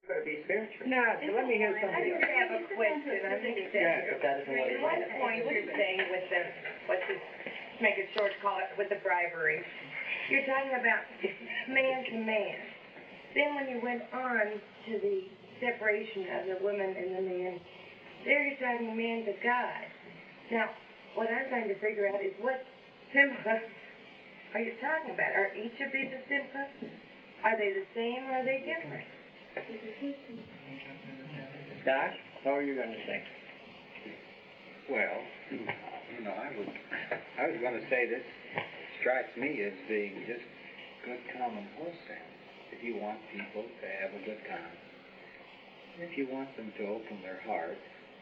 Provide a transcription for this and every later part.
Got to be spiritual. No, so let me hear I something just else. have a question. I'm just Yeah, but that isn't what he one wanted. point you're saying with the, what's this, make it short, call it, with the bribery. You're talking about man to man. Then when you went on to the separation of the woman and the man, there you're talking man to God. Now, what I'm trying to figure out is what simcha are you talking about? Are each of these a simcha? Are they the same or are they different? Doc, what were you going to say? Well, I was going to say this strikes me as being just good common wholesale. If you want people to have a good time, if you want them to open their heart,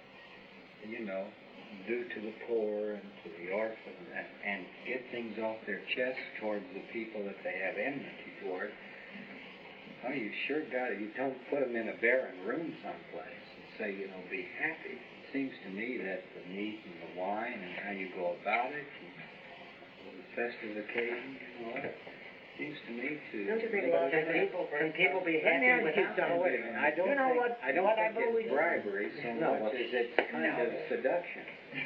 do to the poor and to the orphan and get things off their chest towards the people that they have enmity toward, oh, you sure got it. You don't put them in a barren room someplace and say, be happy. It seems to me that the meat and the wine and how you go about it and the festive occasions and all that seems to me to... Can people be happy without... I don't think it's bribery so much as it's kind of seduction.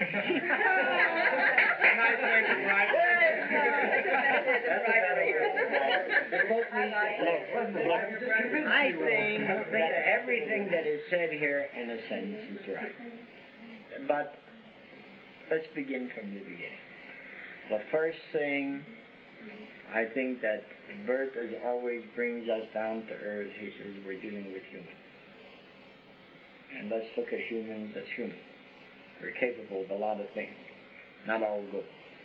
I think that everything that is said here, in a sense, is right. But let's begin from the beginning. The first thing I think that Bert as always brings us down to earth. He says we're dealing with humans. And let's look at humans as humans. We're capable of a lot of things, not all good.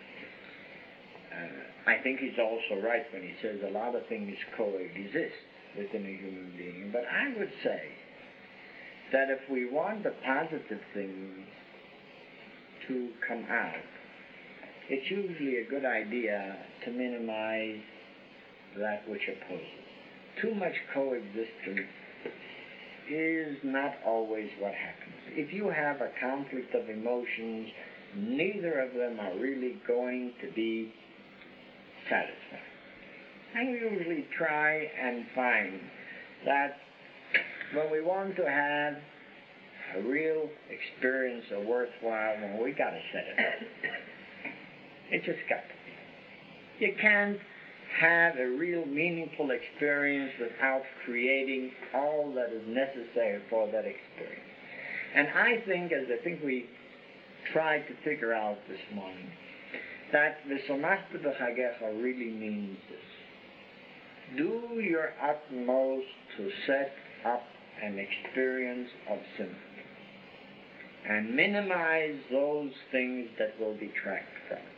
I think he's also right when he says a lot of things coexist within a human being. But I would say that if we want the positive things to come out, it's usually a good idea to minimize that which opposes. Too much coexistence is not always what happens. If you have a conflict of emotions, neither of them are really going to be satisfied. I usually try and find that when we want to have a real experience, a worthwhile one, we got to set it up. It just got to be. You can't have a real meaningful experience without creating all that is necessary for that experience. And I think we tried to figure out this morning, that V'samachta b'chagecha really means this. Do your utmost to set up an experience of sympathy and minimize those things that will detract from it.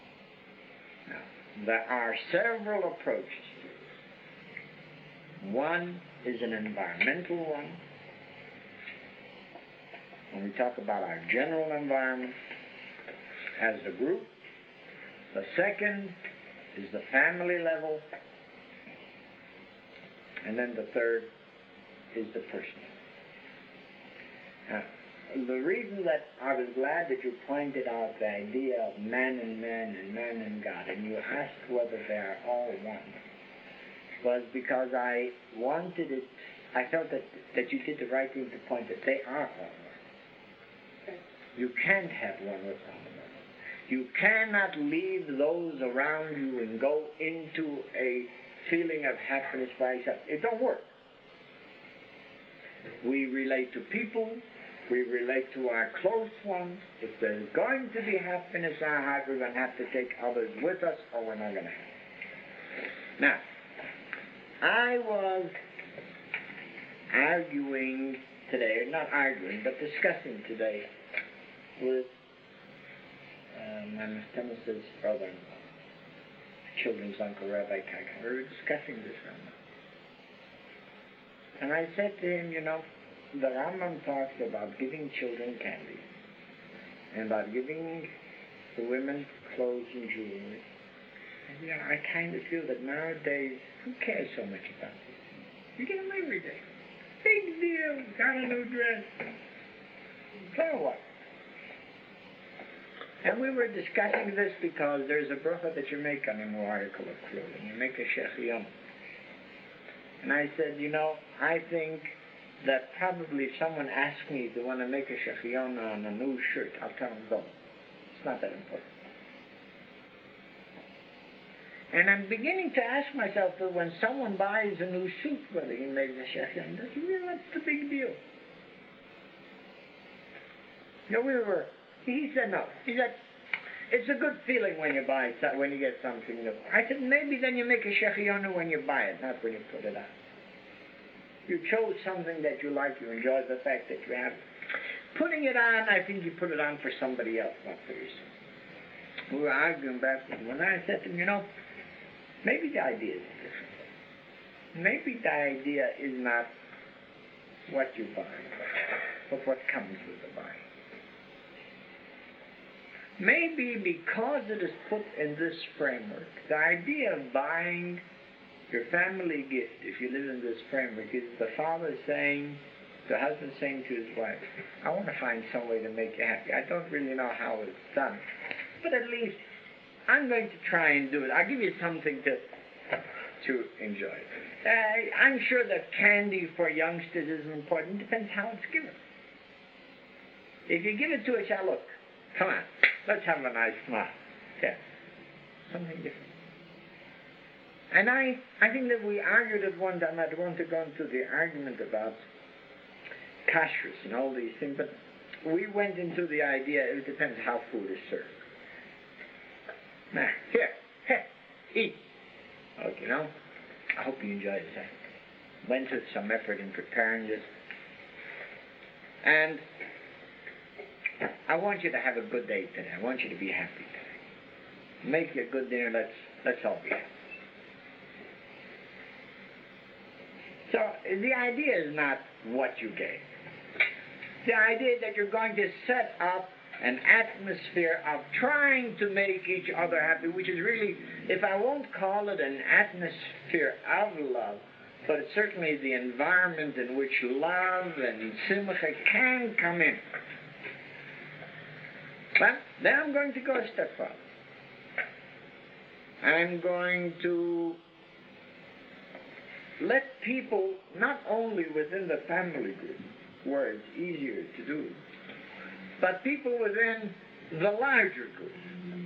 Now, there are several approaches to this. One is an environmental one. When we talk about our general environment as a group. The second is the family level. And then the third is the personal. Now, the reason that I was glad that you pointed out the idea of man and man and man and God, and you asked whether they are all one, was because I wanted it, I felt that you did the right thing to point that they are all one. You can't have one without another. You cannot leave those around you and go into a feeling of happiness by yourself. It don't work. We relate to people. We relate to our close ones. If there's going to be happiness in our heart, we're going to have to take others with us, or we're not going to have it. Now, I was arguing today, not arguing, but discussing today with my Mr. brother-in-law, children's uncle, Rabbi Kagan. We were discussing this right now. And I said to him, the Rambam talks about giving children candy and about giving the women clothes and jewelry. And, I kind of feel that nowadays, who cares so much about this? You get them every day. Big deal. Got a new dress. So what? And we were discussing this because there's a bracha that you make on a new article of clothing. You make a shechiyam. And I said, I think that probably if someone asks me if they want to make a shechiona on a new shirt, I'll tell them don't. It's not that important. And I'm beginning to ask myself that when someone buys a new suit, whether he makes a shechiona, does he realize what's the big deal? He said no. He said, it's a good feeling when you buy, when you get something new. I said, maybe then you make a shechiona when you buy it, not when you put it on. You chose something that you like, you enjoy the fact that you have it. Putting it on, I think you put it on for somebody else, not for yourself. We were arguing back with him, and I said to him, maybe the idea is different. Maybe the idea is not what you buy, but what comes with the buying. Maybe because it is put in this framework, the idea of buying your family gift, if you live in this framework, is the father saying, the husband saying to his wife, I want to find some way to make you happy. I don't really know how it's done, but at least I'm going to try and do it. I'll give you something to enjoy. I'm sure that candy for youngsters is important. It depends how it's given. If you give it to a child, look, come on, let's have a nice smile. Yeah, something different. And I think that we argued at one time, I don't want to go into the argument about kashrus and all these things, but we went into the idea, it depends how food is served. Now, here, eat. Okay, I hope you enjoyed it. I went through some effort in preparing this. And I want you to have a good day today. I want you to be happy today. Make you a good dinner, let's all be happy. So the idea is not what you gave. The idea is that you're going to set up an atmosphere of trying to make each other happy, which is really, if I won't call it an atmosphere of love, but it's certainly the environment in which love and simcha can come in. But then I'm going to go a step further. I'm going to let people, not only within the family group, where it's easier to do, but people within the larger group,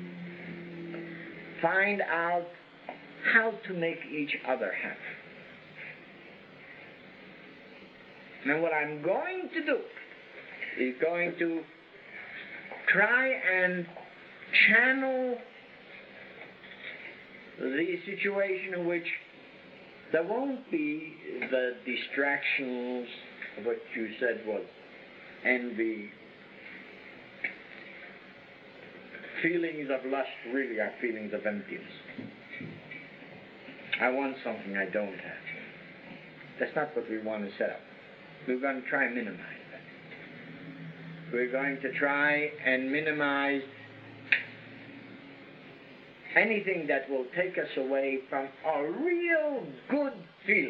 find out how to make each other happy. Now what I'm going to do is going to try and channel the situation in which there won't be the distractions of what you said was envy. Feelings of lust really are feelings of emptiness. I want something I don't have. That's not what we want to set up. We're going to try and minimize that. We're going to try and minimize anything that will take us away from a real good feeling.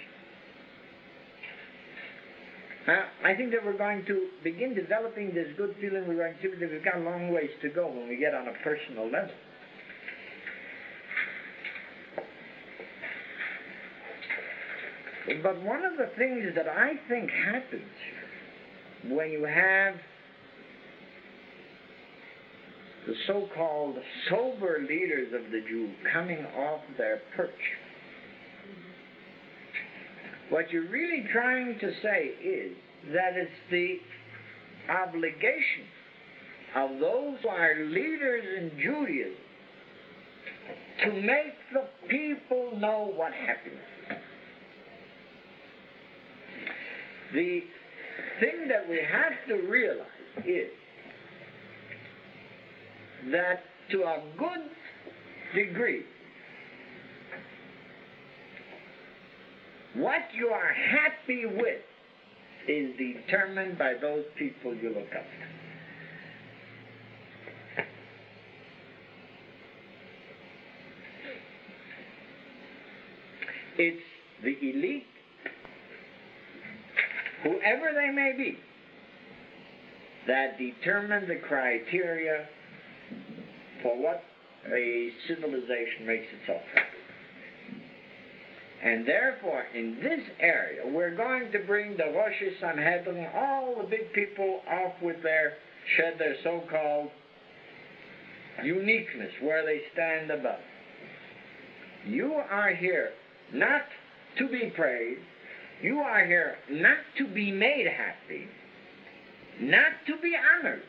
Now, I think that we're going to begin developing this good feeling. We're going to see that we've got a long ways to go when we get on a personal level. But one of the things that I think happens when you have the so-called sober leaders of the Jew coming off their perch, what you're really trying to say is that it's the obligation of those who are leaders in Judaism to make the people know what happiness is. The thing that we have to realize is that to a good degree, what you are happy with is determined by those people you look up to. It's the elite, whoever they may be, that determine the criteria for what a civilization makes itself happy. And therefore, in this area, we're going to bring the Rosh Sanhedrin, all the big people off with their so-called uniqueness, where they stand above. You are here not to be praised. You are here not to be made happy, not to be honored.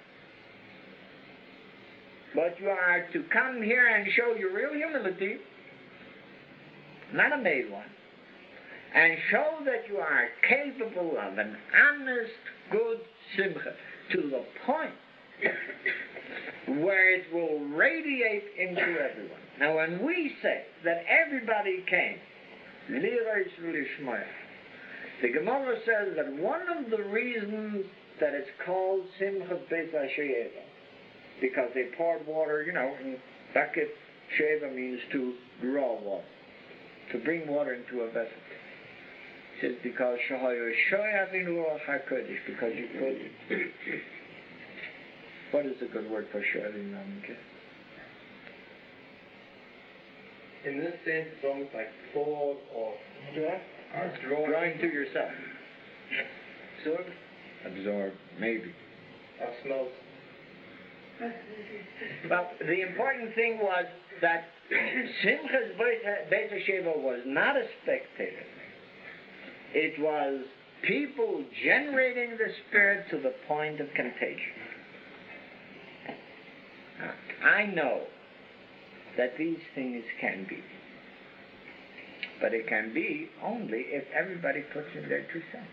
But you are to come here and show your real humility, not a made one, and show that you are capable of an honest, good simcha, to the point where it will radiate into everyone. Now, when we say that everybody came, Lirais Lishmaya, the Gemara says that one of the reasons that it's called Simcha Beis HaSheva, because they poured water, in bucket. Sheva means to draw water, to bring water into a vessel. It says because because you could. What is a good word for shoyavin? In this sense, it's almost like poured or drawing to yourself. Absorb, maybe. Osmosis. Well, the important thing was that Simchas Beis HaSheva was not a spectator. It was people generating the Spirit to the point of contagion. Now, I know that these things can be. But it can be only if everybody puts in their 2 cents.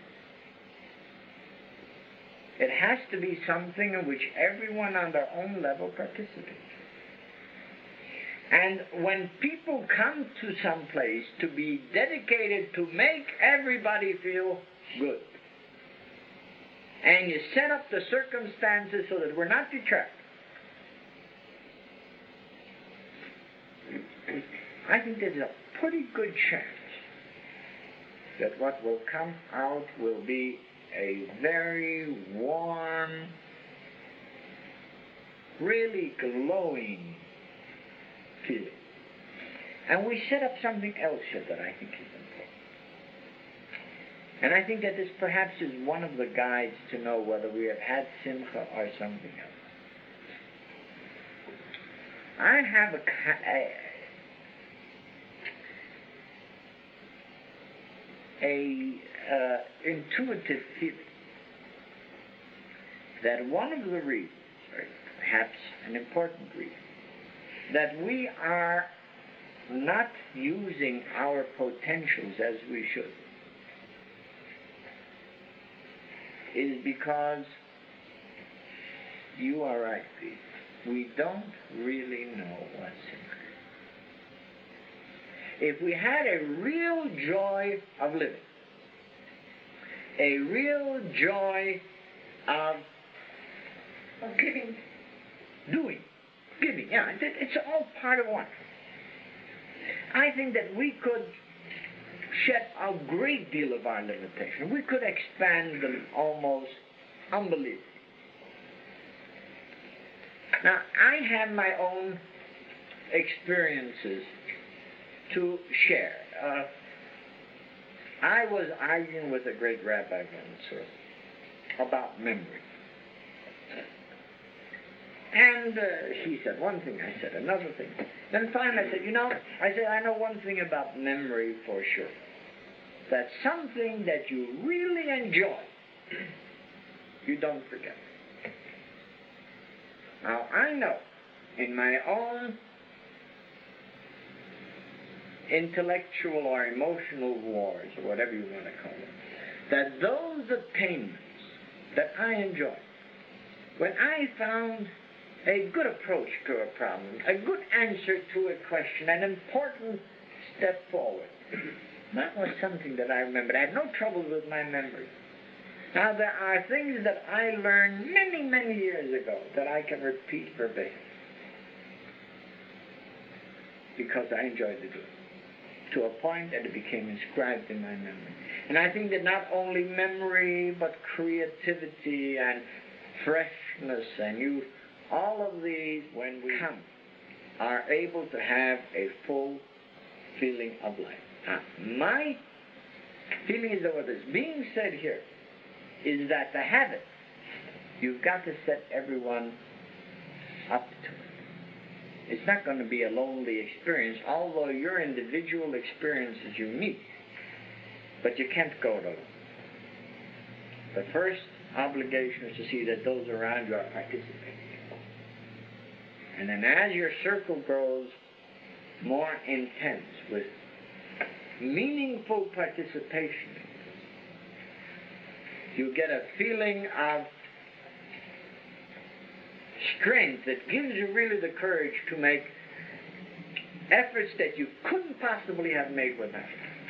It has to be something in which everyone on their own level participates. And when people come to some place to be dedicated to make everybody feel good, and you set up the circumstances so that we're not detract, I think there's a pretty good chance that what will come out will be a very warm, really glowing feeling. And we set up something else here that I think is important. And I think that this perhaps is one of the guides to know whether we have had simcha or something else. I have a intuitive feeling that one of the reasons, or perhaps an important reason, that we are not using our potentials as we should is because, you are right, Pete, we don't really know what's in it. If we had a real joy of living, a real joy of giving, doing, giving, it's all part of one. I think that we could shed a great deal of our limitation. We could expand them almost unbelievably. Now, I have my own experiences to share. I was arguing with a great rabbi once about memory. And he said one thing, I said another thing. Then finally I said, I know one thing about memory for sure. That something that you really enjoy, you don't forget. Now, I know in my own intellectual or emotional wars, or whatever you want to call them, that those attainments that I enjoy, when I found a good approach to a problem, a good answer to a question, an important step forward, that was something that I remembered. I had no trouble with my memory. Now, there are things that I learned many, many years ago that I can repeat verbatim because I enjoyed to do it, to a point that it became inscribed in my memory. And I think that not only memory, but creativity and freshness and youth, all of these, when we come, are able to have a full feeling of life. My feeling is that what is being said here is that to have it, you've got to set everyone up to it. It's not going to be a lonely experience, although your individual experience is unique. But you can't go it alone. The first obligation is to see that those around you are participating. And then as your circle grows more intense with meaningful participation, you get a feeling of strength that gives you really the courage to make efforts that you couldn't possibly have made without.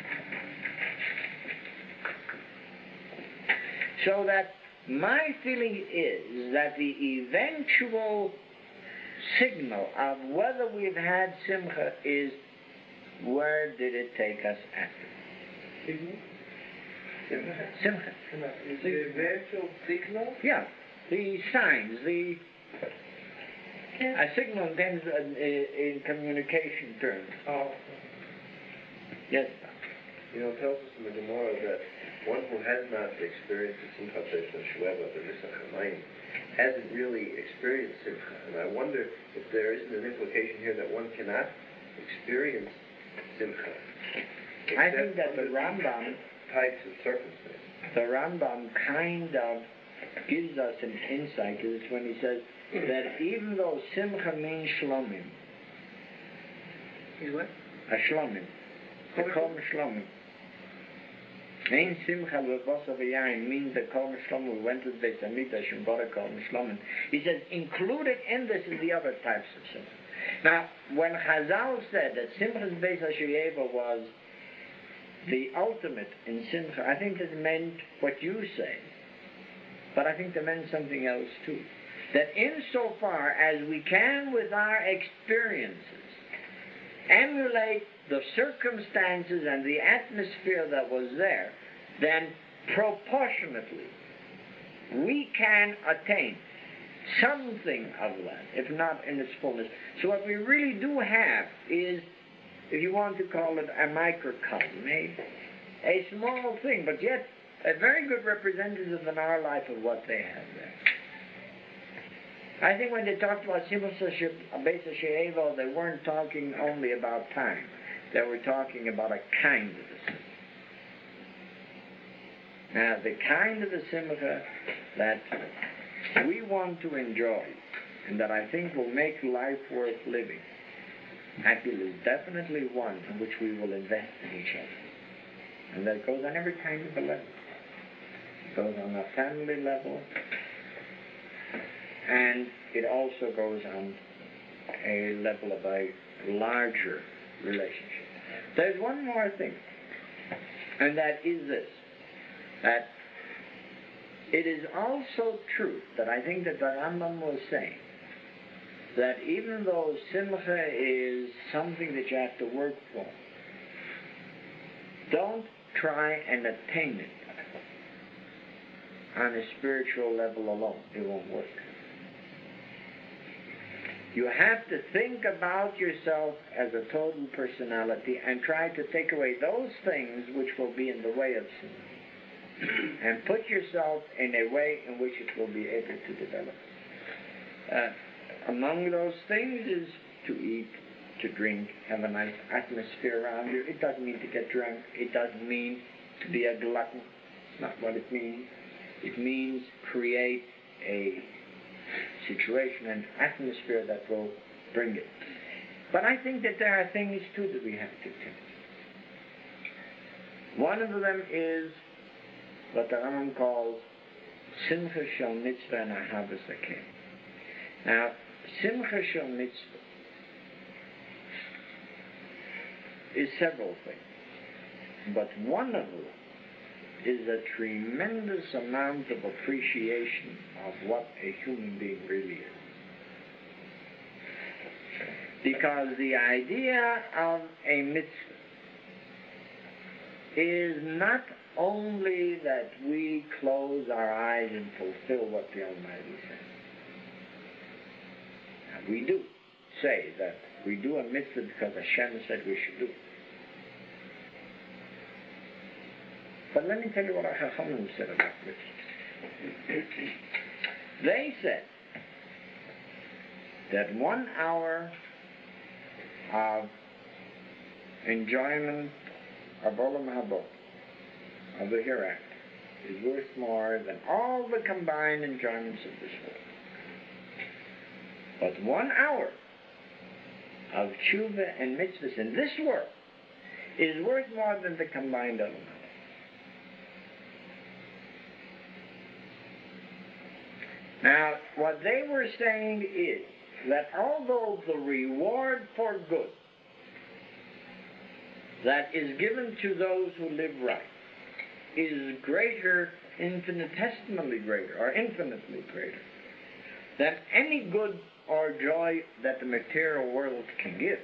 So that my feeling is that the eventual signal of whether we've had simcha is, where did it take us after? Simcha. Is the eventual signal? Yeah, the signs, a signal intends in communication terms. Oh. Yes. You know, it tells us in the Gemara that one who has not experienced the Simcha Shueva, the Nisach HaMayim, hasn't really experienced Simcha. And I wonder if there isn't an implication here that one cannot experience Simcha. I think that the Rambam, types of circumstances. the Rambam kind of gives us an insight to this when he says that even though Simcha means Shlomim, What? a Shlomim, the Kol Shlomim. Ein Simcha Levasa V'Yain means the Kol Shlomim went to the Beis Hamikdash and bought a Kol Shlomim. He says included in this is the other types of Simcha. Now, when Chazal said that Simcha's Beis HaShoeva was the ultimate in Simcha, I think it meant what you say, but I think it meant something else too. That insofar as we can with our experiences emulate the circumstances and the atmosphere that was there, then proportionately we can attain something of that, if not in its fullness. So what we really do have is, if you want to call it a microcosm, a small thing, but yet a very good representative in our life of what they have there. I think when they talked about Simcha Beis HaShoeva, they weren't talking only about time. They were talking about a kind of a Simcha. Now, the kind of a Simcha that we want to enjoy, and that I think will make life worth living, I feel is definitely one in which we will invest in each other. And that goes on every kind of a level. It goes on a family level, and it also goes on a level of a larger relationship. There's one more thing, and that is this, that it is also true that I think that the Rambam was saying that even though Simcha is something that you have to work for, don't try and attain it on a spiritual level alone. It won't work. You have to think about yourself as a total personality and try to take away those things which will be in the way of sin, and put yourself in a way in which it will be able to develop. Among those things is to eat, to drink, have a nice atmosphere around you. It doesn't mean to get drunk. It doesn't mean to be a glutton. It's not what it means. It means create a situation and atmosphere that will bring it. But I think that there are things too that we have to tend. One of them is what the Rambam calls Simcha Shel Mitzvah and Ahavas Hakel. Now, Simcha Shel Mitzvah is several things, but one of them is a tremendous amount of appreciation of what a human being really is. Because the idea of a mitzvah is not only that we close our eyes and fulfill what the Almighty says. Now, we do say that we do a mitzvah because Hashem said we should do it. But let me tell you what our Chachamim said about this. They said that 1 hour of enjoyment of Olam Haba, of the hereafter, is worth more than all the combined enjoyments of this world. But 1 hour of tshuva and mitzvahs in this world is worth more than the combined Olam Haba. Now, what they were saying is that although the reward for good that is given to those who live right is greater, infinitesimally greater, or infinitely greater, than any good or joy that the material world can give,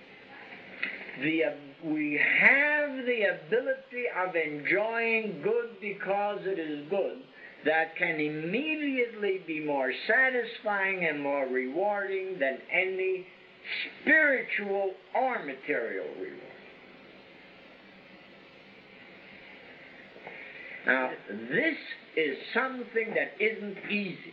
we have the ability of enjoying good because it is good that can immediately be more satisfying and more rewarding than any spiritual or material reward. Now, this is something that isn't easy.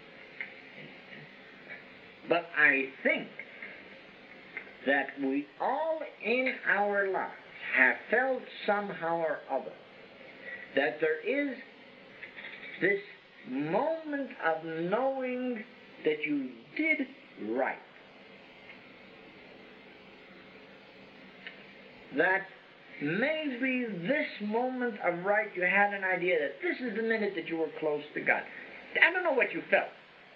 But I think that we all in our lives have felt somehow or other that there is this moment of knowing that you did right. That maybe this moment of right, you had an idea that this is the minute that you were close to God. I don't know what you felt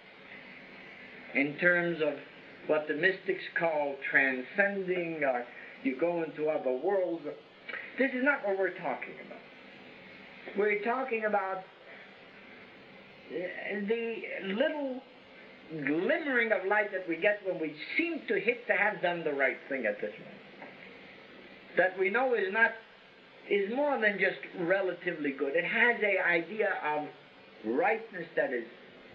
in terms of what the mystics call transcending, or you go into other worlds. This is not what we're talking about. We're talking about the little glimmering of light that we get when we seem to have done the right thing at this moment. That we know is more than just relatively good. It has an idea of rightness that is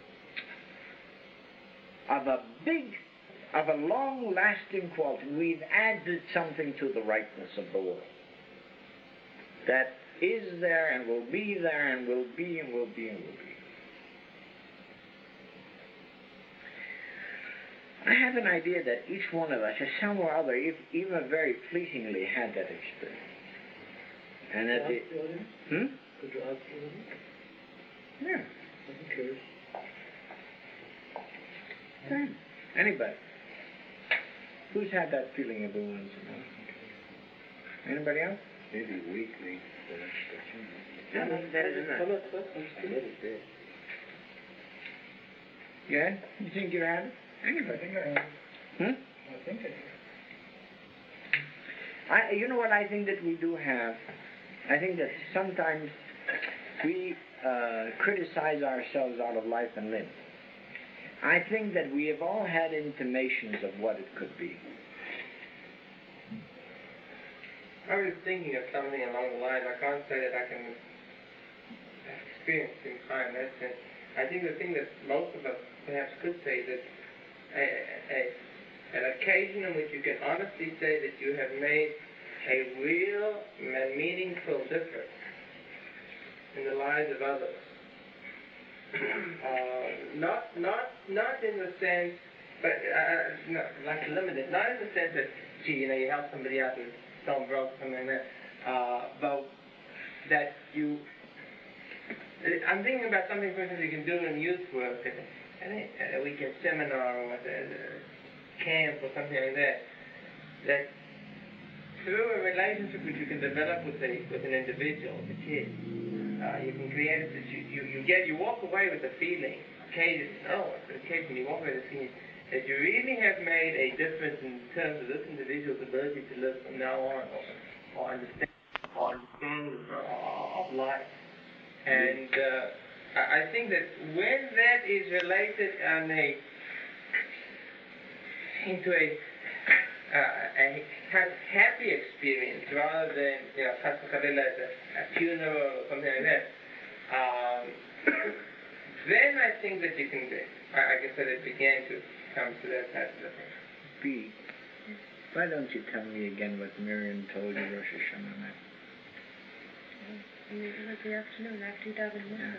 of a long-lasting quality. We've added something to the rightness of the world that is there and will be there and will be and will be and will be. I have an idea that each one of us has somehow or other, even very fleetingly, had that experience. And that Could you ask him? Yeah. I'm curious. Fine. Anybody? Who's had that feeling every once in a while? Anybody else? Maybe weekly. No, that is not. A little bit. Yeah? You think you had it? Anybody? I think I have. I think I have. You know what I think that we do have? I think that sometimes we criticize ourselves out of life and limb. I think that we have all had intimations of what it could be. I was thinking of something along the lines. I can't say that I can experience in time that sense. I think the thing that most of us perhaps could say that an occasion in which you can honestly say that you have made a real and meaningful difference in the lives of others. Not in the sense, but like to limit it. Not in the sense that, gee, you help somebody out and stone broke something like that. But that you. I'm thinking about something, for instance, you can do in youth work, a weekend seminar or a camp or something like that. That through a relationship which you can develop with an individual, a kid, you can create it. You walk away with the feeling. Occasionally you walk away with the feeling that you really have made a difference in terms of this individual's ability to live from now on, or understanding of life. And I think that when that is related into a kind of happy experience rather than a funeral or something like that, then I think that you can, I guess that it began to come to that type of thing. B, why don't you tell me again what Miriam told you Rosh Hashanah night? it was the afternoon after he died in Moscow.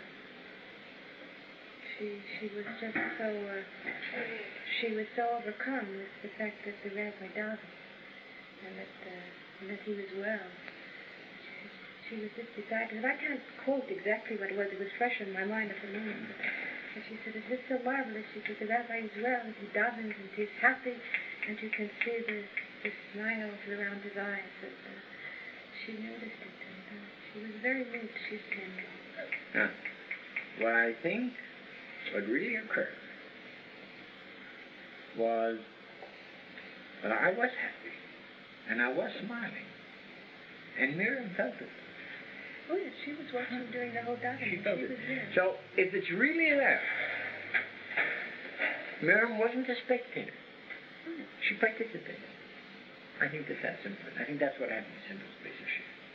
She was just so, she was so overcome with the fact that the rabbi died and that he was well. She was just beside her. I can't quote exactly what it was. It was fresh in my mind at the moment. But she said, it's just so marvelous. She said, the rabbi is well and he doesn't and he's happy and you can see the smiles around his eyes. And she noticed it and she was very moved. She's tender. Now, what I think, what really occurred was that I was happy and I was smiling. And Miriam felt it. Oh, yes, she was watching during the whole dialogue. She felt it. Was there. So, if it's really there, Miriam wasn't a spectator. She participated. I think that's important. I think that's what happens in those places.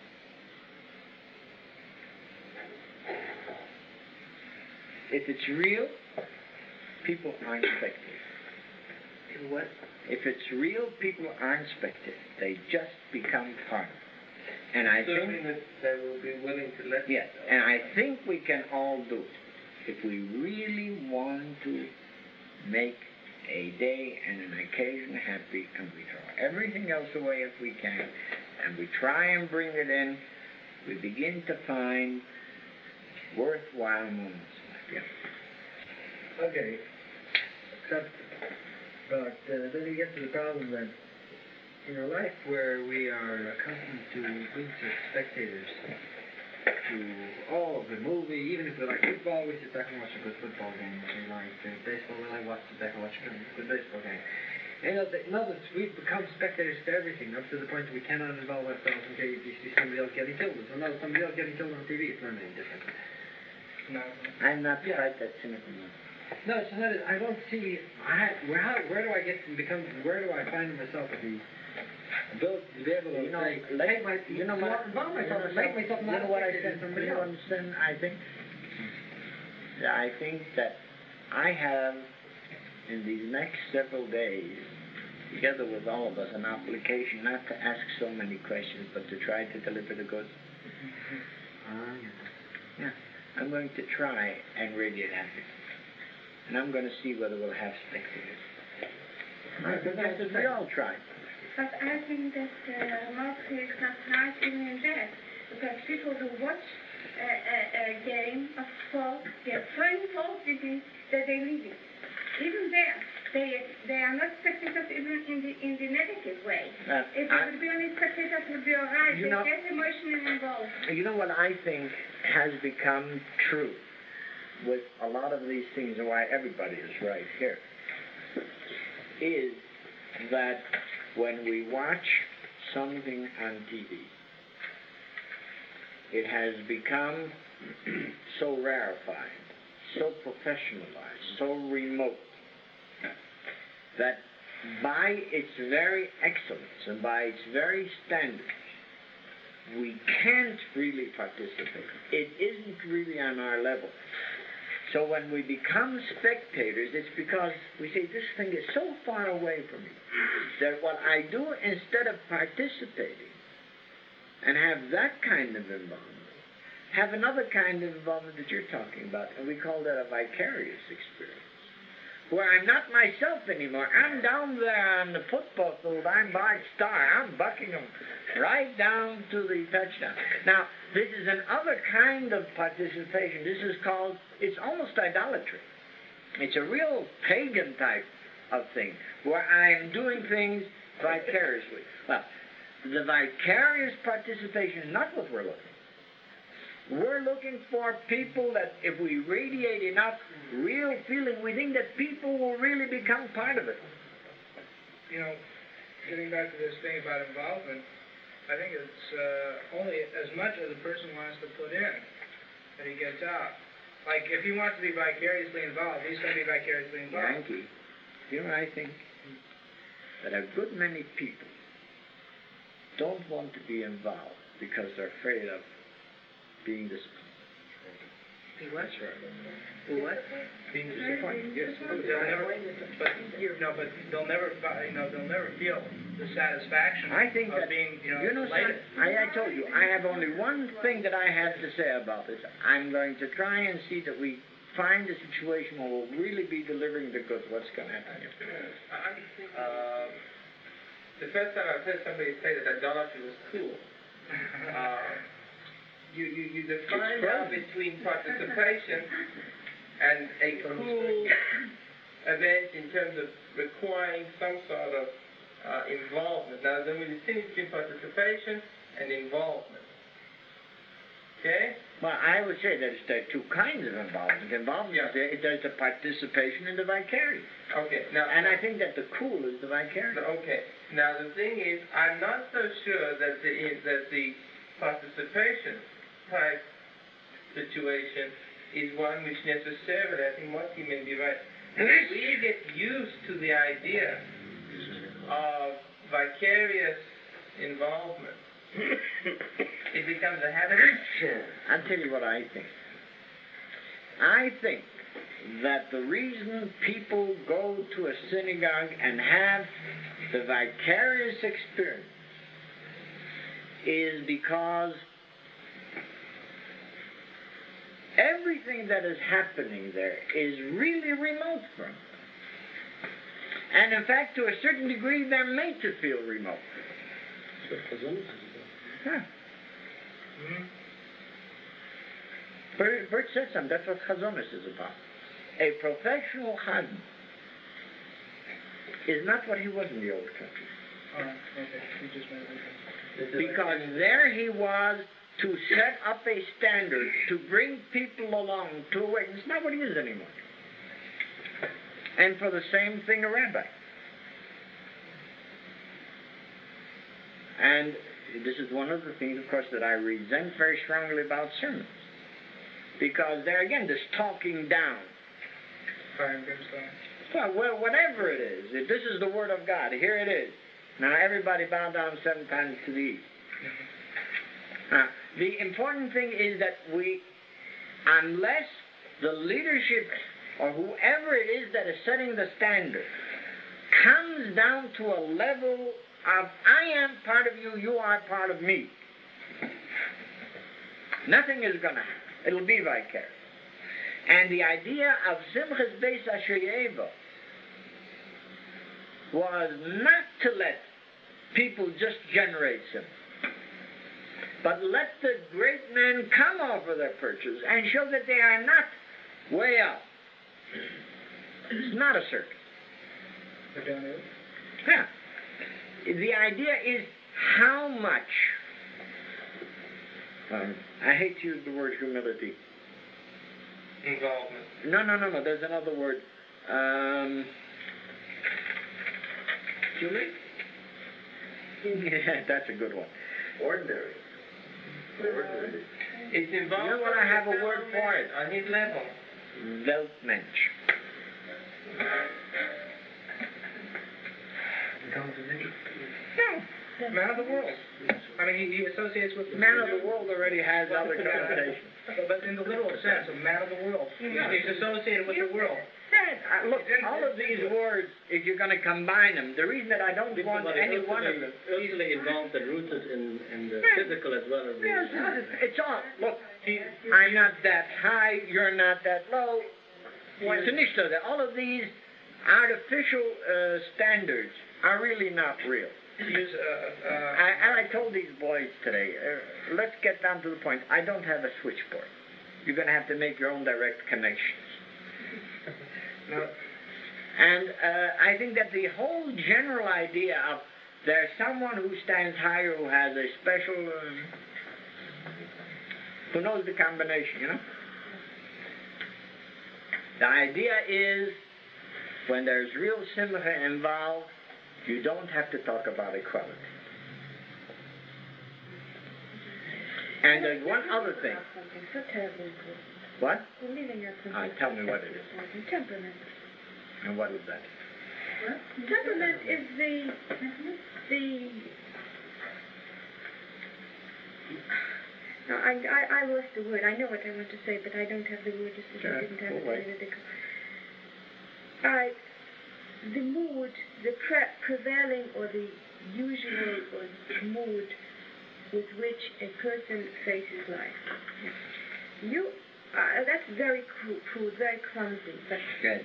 If it's real, people aren't spectators. What? If it's real, people aren't spectators. They just become part of it. And I Assuming think that they will be willing to let yes, and I think we can all do it if we really want to make a day and an occasion happy, and we throw everything else away if we can, and we try and bring it in. We begin to find worthwhile moments. Yeah. Okay. Except, but then you get to the problem that in a life where we are accustomed to being spectators to all of the movie, even if we like football, we sit back and watch a good football game. If we like baseball, we like sit back and watch a good baseball game. In others, we've become spectators to everything, up to the point that we cannot involve ourselves in case you see somebody else getting killed. So now somebody else getting killed on TV, it's not any different. No. I'm not quite that cynical. No, it's not. I don't see. Where do I get to become? Where do I find myself to be able to say, You know what I said? You understand? I think that I have in these next several days, together with all of us, an obligation not to ask so many questions, but to try to deliver the goods. Yeah. I'm going to try and radiate happiness. And I'm going to see whether we'll have spectators. We all try. But I think that mostly it's not nice even in that, because people who watch a game of sport, they're so involved in it that they leave it. Even there, they are not spectators even in the negative way. If they would be only spectators, it would be all right. They get emotionally involved. You know what I think has become true with a lot of these things, and why everybody is right here, is that when we watch something on TV, it has become so rarefied, so professionalized, so remote, that by its very excellence and by its very standards, we can't really participate. It isn't really on our level. So when we become spectators, it's because we say, this thing is so far away from me, that what I do instead of participating and have that kind of involvement, have another kind of involvement that you're talking about, and we call that a vicarious experience, where I'm not myself anymore. I'm down there on the football field. I'm Bart Starr. I'm bucking them right down to the touchdown. Now, this is another kind of participation. This is called, it's almost idolatry. It's a real pagan type of thing, where I am doing things vicariously. Well, the vicarious participation is not what we're looking for. We're looking for people that, if we radiate enough real feeling, we think that people will really become part of it. You know, getting back to this thing about involvement, I think it's only as much as a person wants to put in that he gets out. Like, if he wants to be vicariously involved, he's going to be vicariously involved. Yankee, you know what I think? That a good many people don't want to be involved because they're afraid of being disappointed. Be what? That's right. Well, what? Being disappointed, yes. They'll never, but they'll never, they'll never feel the satisfaction I think of that, being, son, elated. I told you, I have only one thing that I have to say about this. I'm going to try and see that we find a situation where we'll really be delivering the goods. What's going to happen? The first time I've heard somebody say that idolatry was cool. You define now between participation and a cool event in terms of requiring some sort of involvement. Now, then we distinguish between participation and involvement. Okay? Well, I would say that there are two kinds of involvement. Involvement, Yeah. there's the participation and the vicarious. Okay. Now, And I think that the cool is the vicarious. okay. Now, the thing is, I'm not so sure that the participation type situation is one which necessarily, I think Monty may be right. If we get used to the idea of vicarious involvement, it becomes a habit. I'll tell you what I think. I think that the reason people go to a synagogue and have the vicarious experience is because everything that is happening there is really remote from them. And in fact, to a certain degree, they're made to feel remote. Huh. Bert said something. That's what Chazonis is about. A professional Chazan is not what he was in the old country. Okay. You just made it. Because there he was to set up a standard, to bring people along to a way. It's not what he is anymore. And for the same thing, a rabbi. And this is one of the things, of course, that I resent very strongly about sermons. Because there again, this talking down. Fire and brimstone. Well, whatever it is, if this is the Word of God, here it is. Now everybody bow down 7 times to the east. Now, the important thing is that unless the leadership or whoever it is that is setting the standard comes down to a level of, I am part of you, you are part of me, nothing is going to happen. It'll be vicarious. And the idea of Simchas Beis Asher Yevo was not to let people just generate sympathy, but let the great men come over their perches and show that they are not way up. It's not a circus. They're down here. Yeah. The idea is how much, I hate to use the word humility. Involvement. No. There's another word. Humility? Yeah, that's a good one. Ordinary. Ordinary. It's involved. You know what, I have a word for it. On his level. Weltmensch. No. Man of the world. I mean, he associates with the Man of the world already has other connotations. But in the literal sense of man of the world, he's associated with the world. Look, all of these words, if you're going to combine them, the reason that I don't want any one of them. Ultimately involved and rooted in the physical as well as the... Yes, it's all. Look, I'm not that high, you're not that low. All of these artificial standards are really not real. I told these boys today, let's get down to the point. I don't have a switchboard. You're going to have to make your own direct connections. No. And I think that the whole general idea of there's someone who stands higher, who has a special, who knows the combination, you know? The idea is, when there's real simcha involved, you don't have to talk about equality. And there's one other thing. Something so terribly important. What? We're leaving out something. Tell me what it is. Important. Temperament. And what is that? Temperament is No, I lost the word. I know what I want to say, but I don't have the word just as I didn't have it a minute ago. The mood, the prevailing or the usual or the mood with which a person faces life. That's very crude, very clumsy, but Good.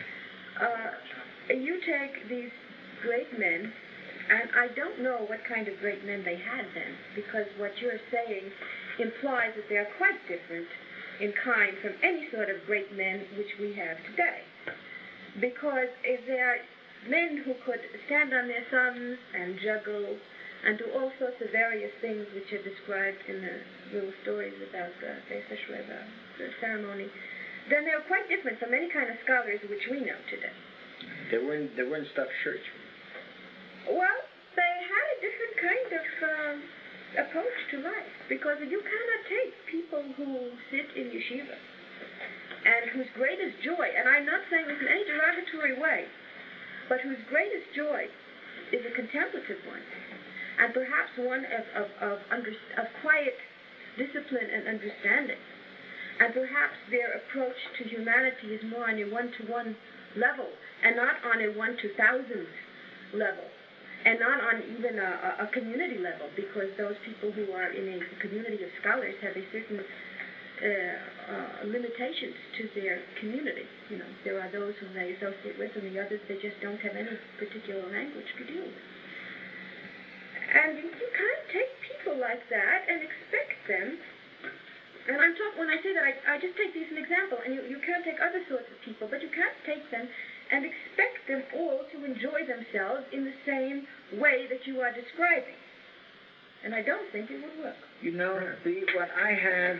You take these great men, and I don't know what kind of great men they had then, because what you're saying implies that they are quite different in kind from any sort of great men which we have today. Because if they are men who could stand on their thumbs and juggle and do all sorts of various things which are described in the little stories about the Shweva, the ceremony, then they are quite different from any kind of scholars which we know today. They weren't stuffed shirts. Well, they had a different kind of approach to life, because you cannot take people who sit in yeshiva and whose greatest joy, and I'm not saying this in any derogatory way, but whose greatest joy is a contemplative one, and perhaps one of quiet discipline and understanding, and perhaps their approach to humanity is more on a one-to-one level, and not on a 1-to-1,000 level, and not on even a community level, because those people who are in a community of scholars have a certain limitations to their community. You know, there are those whom they associate with, and the others they just don't have any particular language to deal with. And you can't take people like that and expect them. And I'm talking, when I say that, I just take these as an example, and you can't take other sorts of people, but you can't take them and expect them all to enjoy themselves in the same way that you are describing. And I don't think it would work. You know, what I have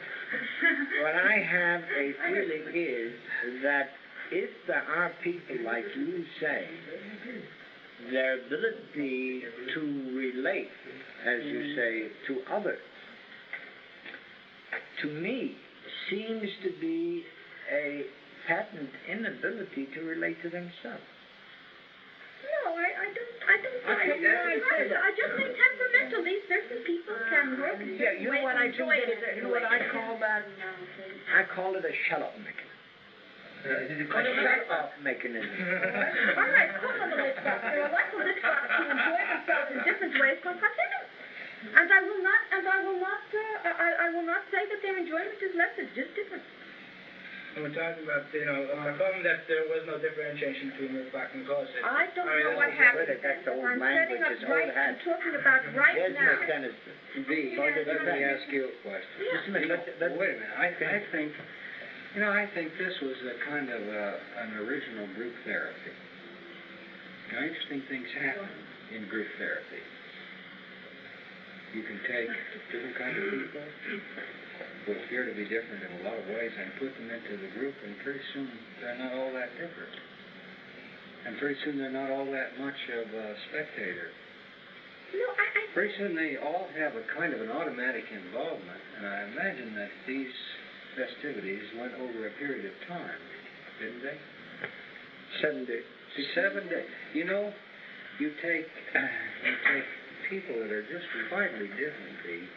a feeling is that if there are people like you say, their ability to relate, as you say, to others, to me, seems to be a patent inability to relate to themselves. No, I don't Okay, I just think temperamental. These certain people can work in certain ways and enjoy it. You know what I call that? I call it a shut-up mechanism. A shut-up mechanism. All right, call them a Litvak. There are lots of Litvaks who enjoy themselves in different ways from Hasidim. And I will not say that their enjoyment is less. It's just different. We're talking about, a problem that there was no differentiation between Litvak and Kosit. I don't know what happened. That's old I'm language. setting up It's old right. hat. I'm talking about right Here's now. McDennis. Let me ask you a question. Just a minute. Wait a minute. I think this was a kind of an original group therapy. Now, interesting things happen in group therapy. You can take different kinds of people who appear to be different in a lot of ways and put them into the group, and pretty soon they're not all that different. And pretty soon they're not all that much of a spectator. No, Pretty soon they all have a kind of an automatic involvement, and I imagine that these festivities went over a period of time, didn't they? 7 days. 7 days. You know, you take people that are just widely different,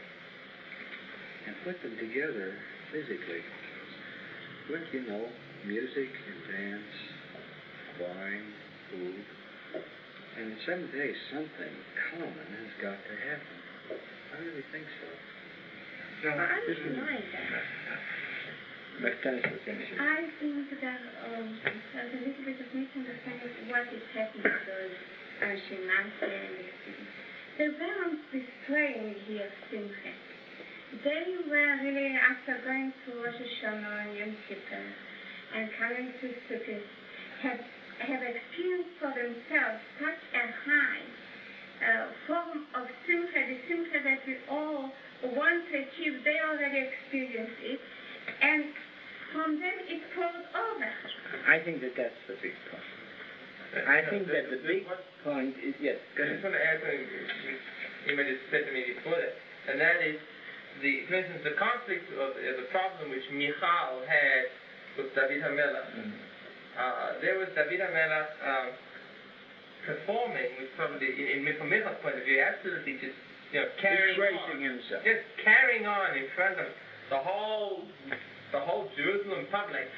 and put them together physically with, music and dance, wine, food. And in 7 days, something common has got to happen. I really think so. I don't mind that. McDennis was going to say. I think that there's a little bit of misunderstanding of what is happening to those Shemase and experience. They weren't displaying here Simcha. They were really, after going to Rosh Hashanah and Yom Kippur and coming to Sukkot, have experienced for themselves such a high form of Simcha, the Simcha that we all want to achieve. They already experienced it, and from them it poured over. I think that's the big point. I think that the big point is, yes, go I ahead. just want to add something you might have said to me before that, and that is, for instance, the conflict of the problem which Michal had with David HaMelech. There was David HaMelech performing, which probably, from Michal's point of view, absolutely just carrying Disgracing on. himself. Just carrying on in front of the whole Jerusalem public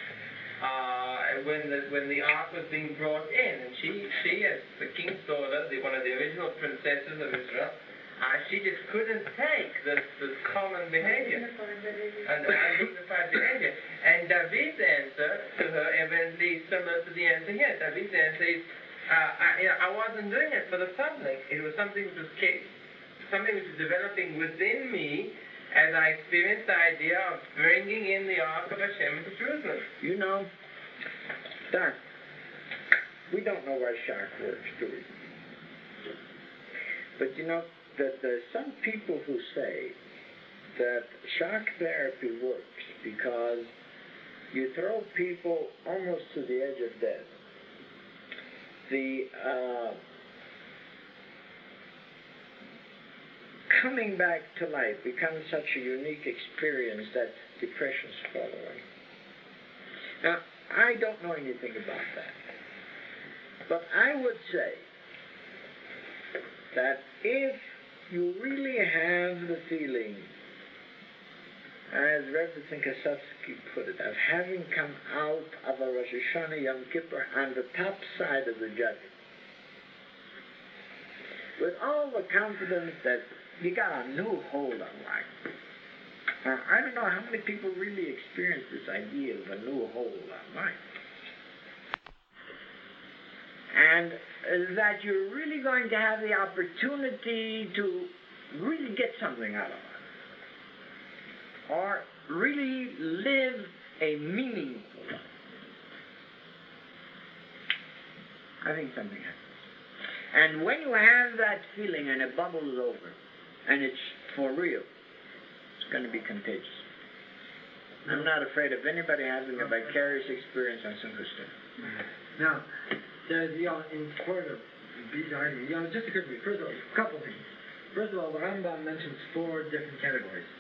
when the ark was being brought in, and she as the king's daughter, one of the original princesses of Israel, she just couldn't take this common behavior, undignified behavior. And David's answer to her evidently similar to the answer here. David's answer is, I wasn't doing it for the public. It was something which was developing within me as I experienced the idea of bringing in the Ark of Hashem into Jerusalem. You know, Doc, we don't know why shock works, do we? But you know, that there's some people who say that shock therapy works because you throw people almost to the edge of death. The coming back to life becomes such a unique experience that depressions fall away. Now, I don't know anything about that. But I would say that if you really have the feeling, as Rebbe Zinkasovsky put it, of having come out of a Rosh Hashanah Yom Kippur on the top side of the judgment, with all the confidence that you got a new hold on life. Now, I don't know how many people really experience this idea of a new hold on life. And that you're really going to have the opportunity to really get something out of it. Or really live a meaningful life. I think something happens. And when you have that feeling and it bubbles over, and it's for real, it's going to be contagious. I'm not afraid of anybody having a vicarious experience on Simchas Torah. Now, there's, in support of B's argument, just occurred to me, first of all, a couple things. First of all, the Rambam mentions 4 different categories.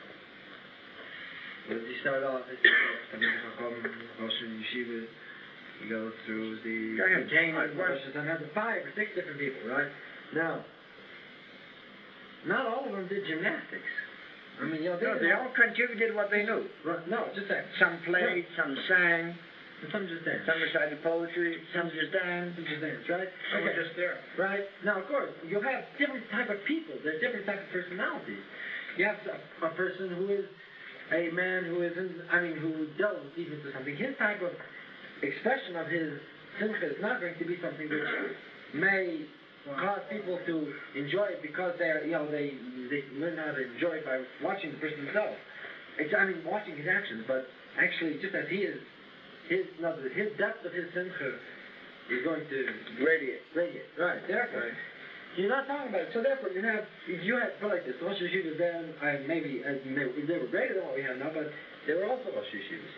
Well, you start off as Rosh Yeshiva, you go through the containers, Rosh Hashanah, 5 or 6 different people, right? Now, not all of them did gymnastics. I mean, they all contributed what they knew. No, just that. Some played, some sang. Some just danced. Some recited poetry, some just danced. Some just danced, right? Some were just there. Right? Now, of course, you have different type of people. There's different type of personalities. You have a person who is a man who who delves deep into something. His type of expression of his simcha is not going to be something which may cause people to enjoy it because they learn how to enjoy it by watching the person himself. Watching his actions, but actually, just as he is, his depth of his simcha is going to radiate. Right. Therefore, you're not talking about it. So therefore, you had put like this. Rosh Yeshivas then, they were greater than what we have now, but they were also Rosh Yeshivas.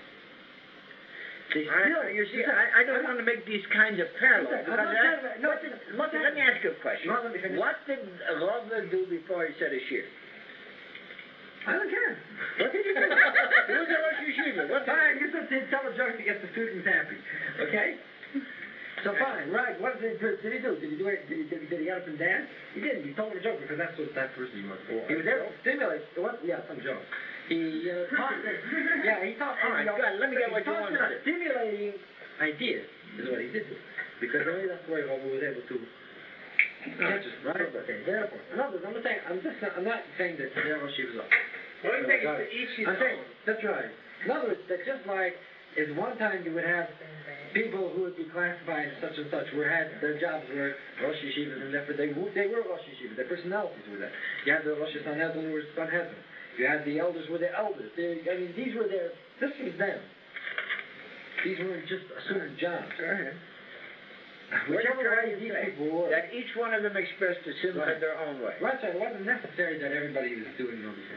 I don't want to make these kinds of parallels. Let me ask you a question. What did Rava do before he said a shir? I don't care. What did he do? He was a Rosh Yeshiva. Fine, you said he'd tell a joke to get the students happy. Okay? So fine, right. What did he do? Did he get up and dance? He didn't. He told him a joke because that's what that person was for. He was there to stimulate. What? Yeah, some joke. He taught. He taught. All right, good. Let me get what you want to say. Stimulating ideas is what he did. Because only that's the way Rabbi was able to. Right? Okay. Therefore, I'm not saying that they're all shivas up. What do you think? I'm saying that's right. In other words, that just like is one time you would have people who would be classified as such and such, their jobs were Rosh Yeshivas, and therefore they were Rosh Yeshivas. Their personalities were that. You had the Rosh Hashanah who were Sanhedrin. You had the elders were their elders. These were their. This was them. These weren't just assumed jobs. Go ahead. Whichever way these people were. That each one of them expressed the simcha in their own way. Right, so it wasn't necessary that everybody was doing all these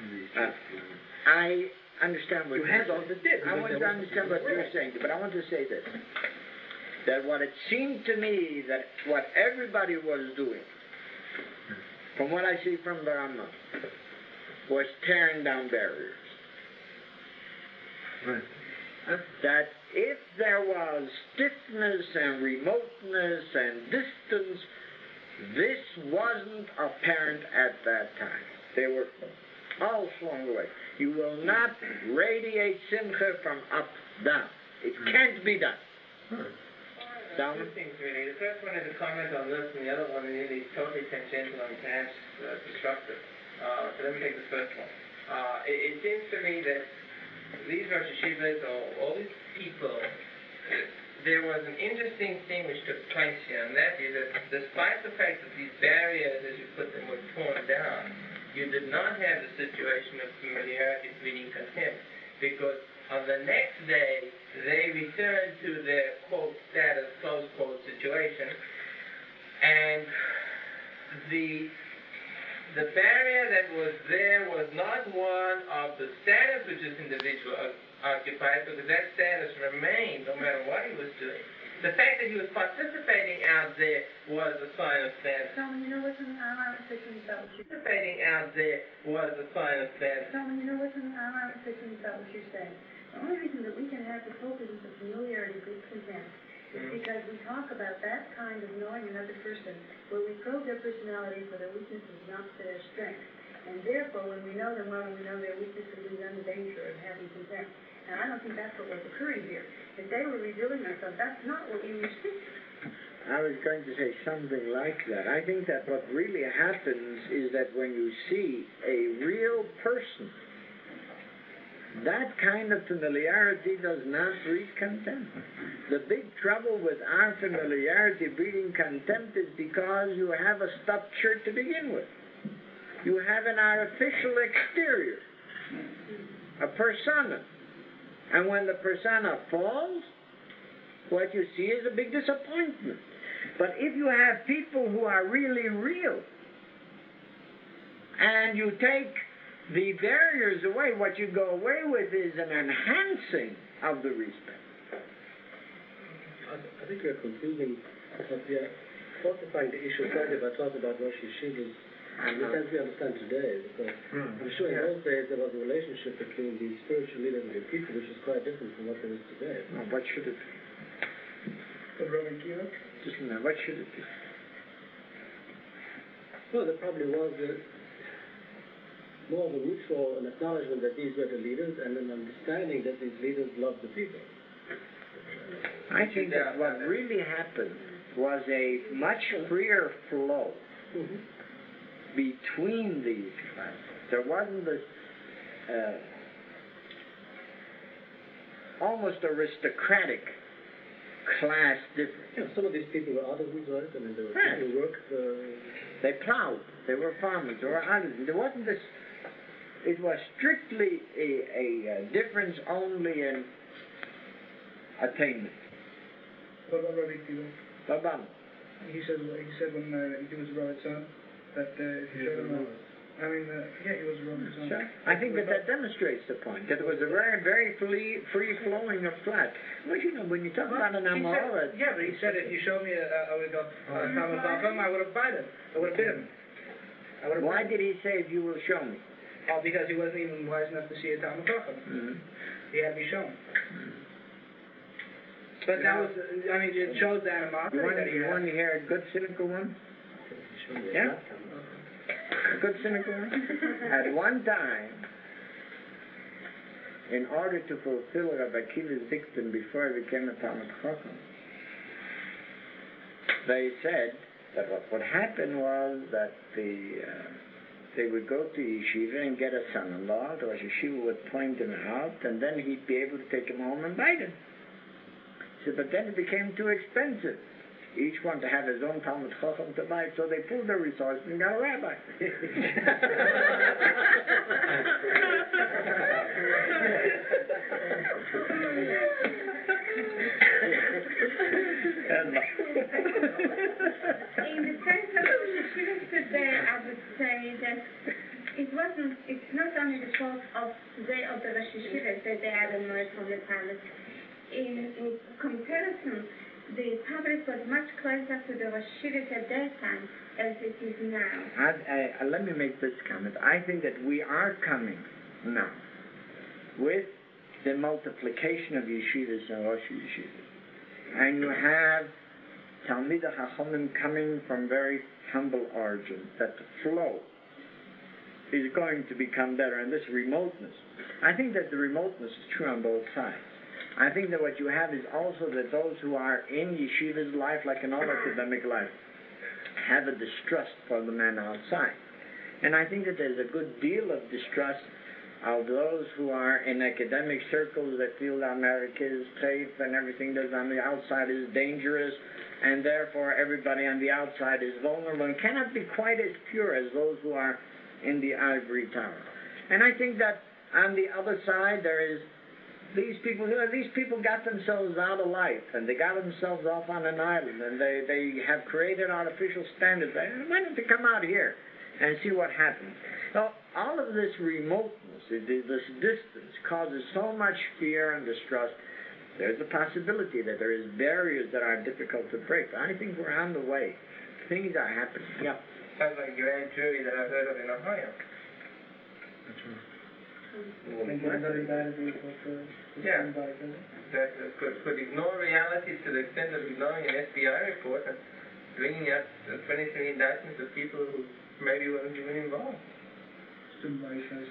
I understand what you had those that did. I want to understand what you're saying, but I want to say this. That what it seemed to me that what everybody was doing, from what I see from the Rambam, was tearing down barriers. Right. That if there was stiffness and remoteness and distance, This wasn't apparent at that time. They were all swung away. You will not radiate simcha from up down. It can't be done. Two things really. The first one is a comment on this, and the other one really is totally tangential and perhaps disruptive. So let me take the first one. It seems to me that these Rosh Hashivas, or all these people, there was an interesting thing which took place here, and that is that despite the fact that these barriers, as you put them, were torn down, you did not have the situation of familiarity breeding contempt, because on the next day, they returned to their, quote, status, close quote, situation, and the barrier that was there was not one of the status which this individual occupied, because that status remained no matter what he was doing. The fact that he was participating out there was a sign of status. Participating out there was a sign of status. The only reason that we can have the focus of familiarity with contempt is because we talk about that kind of knowing another person, where we probe their personality for their weaknesses, not for their strengths. And therefore, when we know them well and we know their weaknesses, we run the danger of having contempt. And I don't think that's what was occurring here. If they were revealing themselves, that's not what you restrict. I was going to say something like that. I think that what really happens is that when you see a real person, that kind of familiarity does not breed contempt. The big trouble with our familiarity breeding contempt is because you have a stuffed shirt to begin with. You have an artificial exterior, a persona. And when the persona falls, what you see is a big disappointment. But if you have people who are really real, and you take the barriers away, what you go away with is an enhancing of the respect. I think you're confusing what we are falsifying the issue slightly by talking about Rosh Hashivas, as we understand today, because I'm sure in those days there was a relationship between the spiritual leaders and the people which is quite different from what there is today. What should it be? Just a minute, what should it be? Well, there probably was more of a mutual acknowledgement that these were the leaders and an understanding that these leaders loved the people. I think that what really happened was a much freer flow between these classes. There wasn't this almost aristocratic class difference. Yeah, some of these people were artisans, right? I mean, they were people who worked. They plowed. They were farmers. They were artisans. There wasn't this. It was strictly a difference only in attainment. What about Rabbi Akiva? Babam. He said when he was Robert son that if you showed him he was Robert son. Sure. I think that demonstrates the point that it was a very, very free flowing of flat. But you know, when you talk about an Amora, but he said if you showed me Talmud Chacham, I would have bought him. I would have bid him. Why did he say if you will show me? Oh, because he wasn't even wise enough to see a Talmud Chacham. He had to be shown. But that was, it shows the animosity that he had. You want to hear a good cynical one? Yeah? A good cynical one? At one time, in order to fulfill Rabbi Akiva's dictum before he became a Talmud Chacham, they said that what would happen was that they would go to yeshiva and get a son-in-law. The Rosh Yeshiva would point him out, and then he'd be able to take him home and bite him. So, but then it became too expensive. Each one to have his own Talmud Chacham to buy, so they pooled their resources and got a rabbi. In the sense of Yeshivas today, I would say that it's not only the fault of today of the Rosh Yeshivas that they are emerged from the palace. In comparison, the public was much closer to the Rosh Yeshivas at that time as it is now. Let me make this comment. I think that we are coming now with the multiplication of yeshivas and Rosh Yeshivas. And you have Talmid HaChachamim coming from very humble origin, that the flow is going to become better, and this remoteness. I think that the remoteness is true on both sides. I think that what you have is also that those who are in yeshiva's life, like in all academic life, have a distrust for the man outside. And I think that there's a good deal of distrust of those who are in academic circles that feel that America is safe and everything that's on the outside is dangerous, and therefore everybody on the outside is vulnerable and cannot be quite as pure as those who are in the ivory tower. And I think that on the other side there is these people got themselves out of life, and they got themselves off on an island, and they have created artificial standards. Why don't they come out here and see what happens? So all of this remoteness, this distance, causes so much fear and distrust. There's a possibility that there is barriers that are difficult to break. I think we're on the way. Things are happening. Yeah. Sounds like a grand jury that I've heard of in Ohio. That's right. Yeah. That could ignore reality to the extent of ignoring an FBI report and bringing up 23 indictments of people who maybe weren't even involved. I'm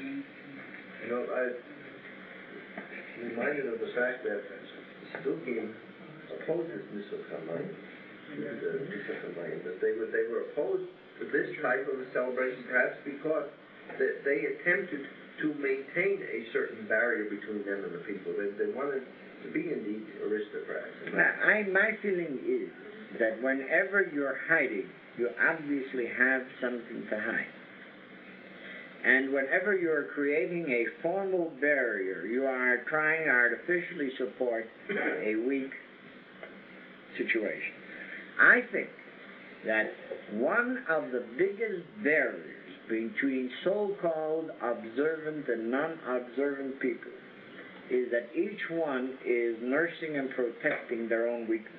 reminded of the fact that Stukim opposes Nisuch HaMayim, that they were opposed to this type of a celebration, perhaps because they attempted to maintain a certain barrier between them and the people. They wanted to be indeed aristocrats. My feeling is that whenever you're hiding, you obviously have something to hide. And whenever you're creating a formal barrier, you are trying to artificially support a weak situation. I think that one of the biggest barriers between so-called observant and non-observant people is that each one is nursing and protecting their own weaknesses.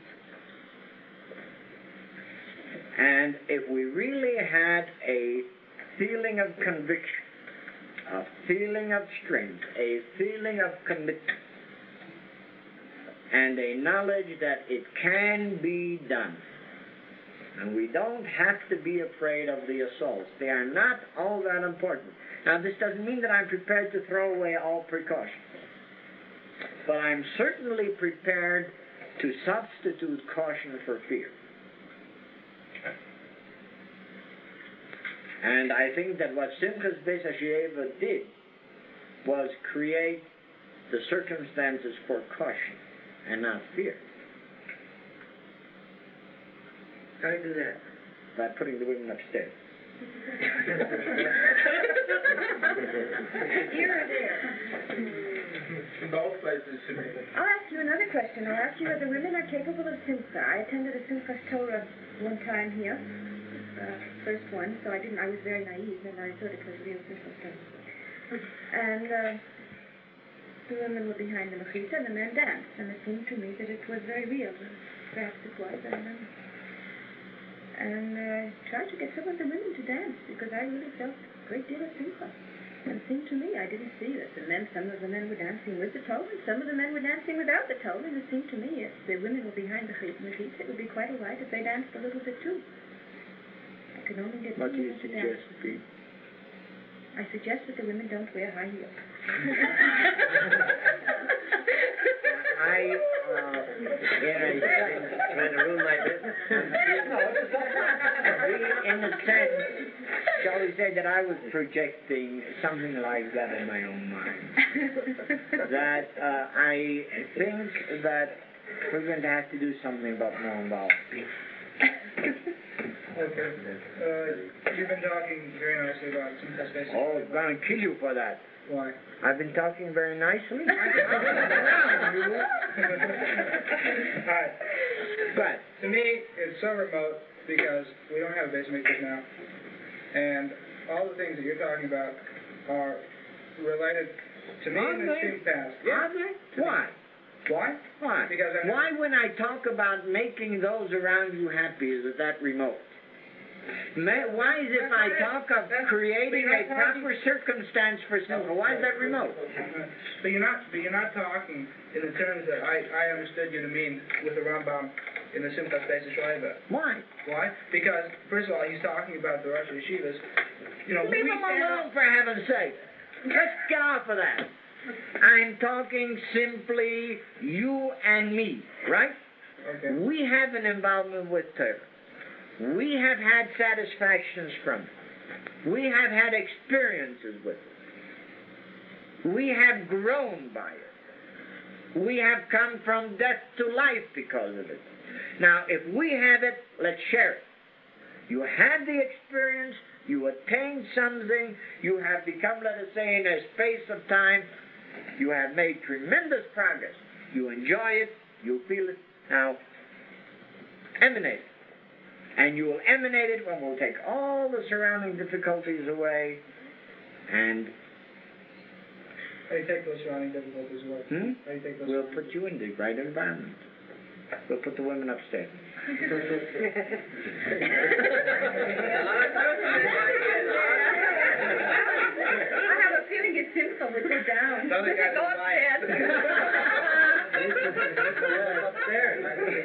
And if we really had a feeling of conviction, a feeling of strength, a feeling of commitment, and a knowledge that it can be done, and we don't have to be afraid of the assaults. They are not all that important. Now, this doesn't mean that I'm prepared to throw away all precautions, but I'm certainly prepared to substitute caution for fear. And I think that what Simchas Beis HaShieva did was create the circumstances for caution and not fear. How do you do that? By putting the women upstairs. Here or there? Both places. I'll ask you another question. I'll ask you whether women are capable of simcha. I attended a Simchas Torah one time here, first one, so I was very naive, and I thought it was real Simchas Torah. And the women were behind the mechitza, and the men danced, and it seemed to me that it was very real. Perhaps it was, I don't know. And I tried to get some of the women to dance, because I really felt a great deal of simcha. And it seemed to me, I didn't see that some of the men were dancing with the towel, and some of the men were dancing without the towel, and it seemed to me if the women were behind the mechitza, it would be quite all right if they danced a little bit too. I could only get What do you to dance. suggest, Pete? I suggest that the women don't wear high heels. Trying to ruin my business? In a sense, shall we say that I was projecting something like that in my own mind. That I think that we're going to have to do something about more involved people. Okay. You've been talking very nicely about Simchas Beis. Oh, I'm going to kill you for that. Why? I've been talking very nicely. Alright. But to me, it's so remote because we don't have a base makers now. And all the things that you're talking about are related to me in the extreme past. Are they? Why? Why? Why? Because why, when I talk about making those around you happy, is it that remote? Why is it if I talk of creating a proper circumstance for simcha? Why is that remote? But you're not talking in the terms that I understood you to mean with the Rambam in the Simchat Beis Shuvah. Why? Why? Because, first of all, he's talking about the Rosh Yeshivas. You know, Leave them alone, for heaven's sake. Let's get off of that. I'm talking simply you and me, right? Okay. We have an involvement with Torah. We have had satisfactions from it. We have had experiences with it. We have grown by it. We have come from death to life because of it. Now, if we have it, let's share it. You had the experience, you attained something, you have become, let us say, in a space of time, you have made tremendous progress. You enjoy it, you feel it. Now, emanate it. And you will emanate it when we'll take all the surrounding difficulties away and... How do you take those surrounding difficulties away? How do you take those We'll put you in the right environment. We'll put the women upstairs. I have a feeling it's simple. We go down. No, they got Go to buy it. upstairs.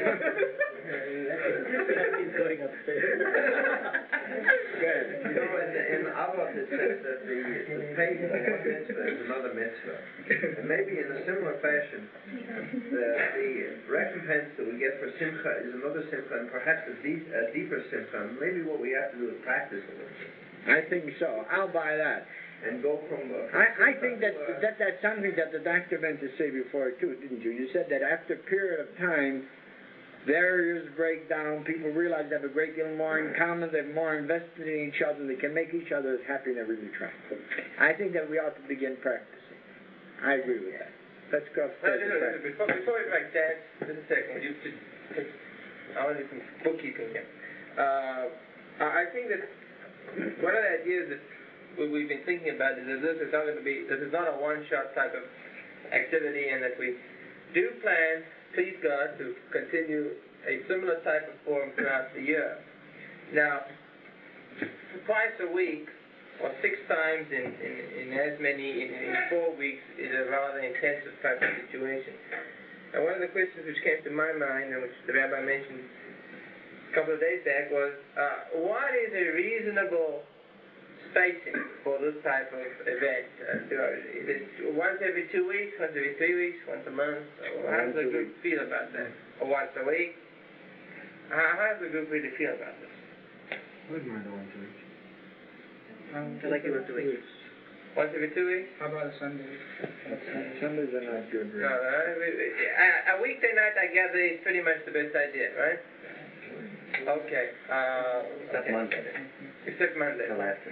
He's going upstairs. Good. You know, in Avot it says that the paying for one mitzvah is another mitzvah. And maybe in a similar fashion, the recompense that we get for simcha is another simcha, and perhaps a deeper simcha. And maybe what we have to do is practice a little bit. I think so. I'll buy that. And go from I think that's something that the doctor meant to say before, too, didn't you? You said that after a period of time, barriers break down, people realize they have a great deal more in common, they're more invested in each other, they can make each other as happy as they really try. I think that we ought to begin practicing. I agree with that. Let's go upstairs and practice. Before we break that, just a second, I want to do some bookkeeping here. I think that one of the ideas that we've been thinking about is that this is not a one-shot type of activity, and that we do plan, please God, to continue a similar type of form throughout the year. Now, twice a week, or 6 times in 4 weeks, is a rather intensive type of situation. And one of the questions which came to my mind, and which the rabbi mentioned a couple of days back, was what is a reasonable spacing for this type of event? Is it once every 2 weeks, once every 3 weeks, once a month? How does the group feel about that? Or once a week? How does the group really feel about this? I wouldn't mind once a week. I like it once a week. Once every 2 weeks? How about a Sunday? Sundays are not good. No, a weekday night, I gather, is pretty much the best idea, right? Okay. Except Monday. Except Monday.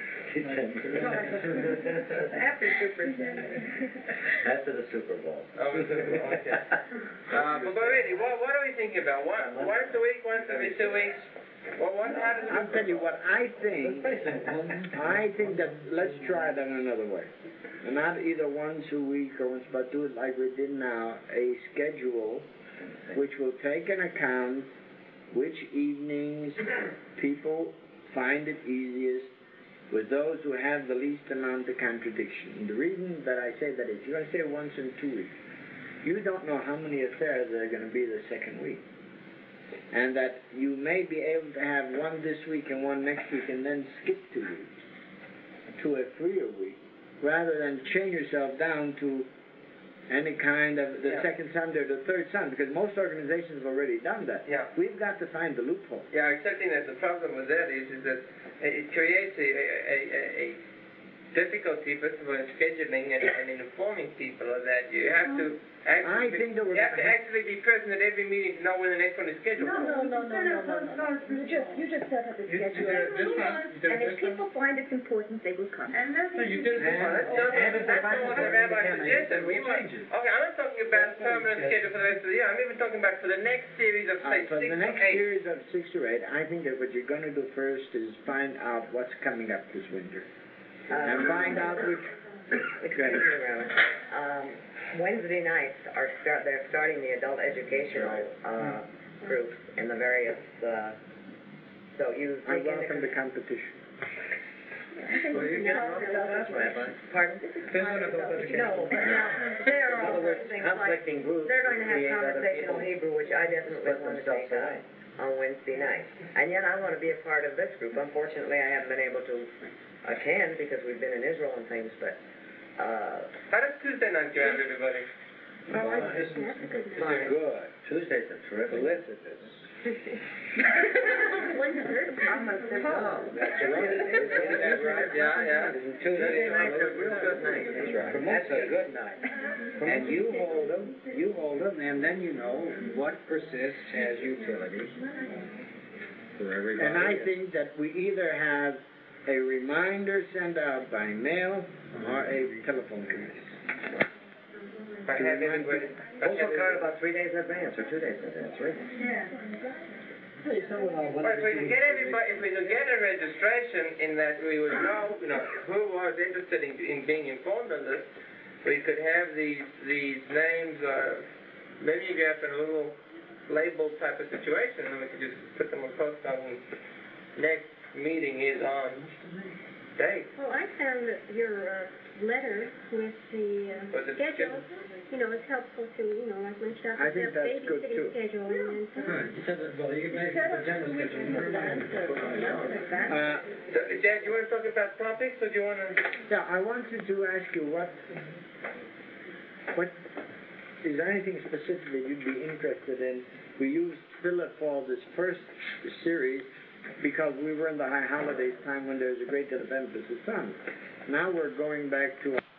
After Superintendent. After the Super Bowl. Oh, the Super Bowl, okay. But really, what are we thinking about? Once a week, once every 2 weeks? Well, I'll tell you what I think. I think that let's try it in another way. Not either once a week or once, but do it like we did now, a schedule which will take into account which evenings people find it easiest with those who have the least amount of contradiction. And the reason that I say that is, you're going to say once in 2 weeks. You don't know how many affairs there are going to be the second week. And that you may be able to have one this week and one next week and then skip 2 weeks to a freer week, rather than chain yourself down to any kind of the second Sunday or the third Sunday, because most organizations have already done that. Yeah. We've got to find the loophole. Yeah, accepting that the problem with that is that it creates a difficulty, first of all, in scheduling and in informing people that you have to actually, actually be present at every meeting to know when the next one is scheduled. No. You just set up a schedule. And if people find it's important, they will come. And that's what you did. That's not what the rabbi suggested. Okay, I'm not talking about a permanent schedule for the rest of the year. I'm even talking about for the next series of, say, 6 or 8. For the next series of 6 or 8, I think that what you're going to do first is find out what's coming up this winter. And find out which... Wednesday nights they're starting the adult educational groups in the various. So you I welcome the competition. Well, you get along with us, Rabbi. Pardon? No, but now, there are also things like, conflicting groups they're going to have create other conversational people Hebrew, which I definitely split want to themselves take away. on Wednesday night. And yet I want to be a part of this group. Unfortunately, I haven't been able to attend because we've been in Israel and things, but, How does Tuesday night go out, everybody? it's Fine. Good. Tuesdays are terrific. Felicitous. When you heard about my That's right. Isn't that right? Yeah. Isn't Tuesday nights are real good nights. That's right. Promotes a good night. And you hold them, and then you know what persists as utility for everybody. And I think that we either have a reminder sent out by mail or a telephone message. I have everybody. Postal card about 3 days in advance or 2 days in advance, right? Well, if we could get everybody, if we could get a registration in that we would know, who was interested in being informed of this, we could have these names mimeographed in a little label type of situation, and we could just put them across on next meeting is on date. Well, I found that your letter with the Was it schedule, it's helpful to, like my stuff, I think that's good, babysitting too. schedule and Well, you can make the general schedule. Dad, do you want to talk about topics, or do you want to? Yeah, I wanted to ask you what is there anything specific that you'd be interested in? We used Philip for this first series because we were in the high holidays time when there's a great deal of emphasis on. Now we're going back to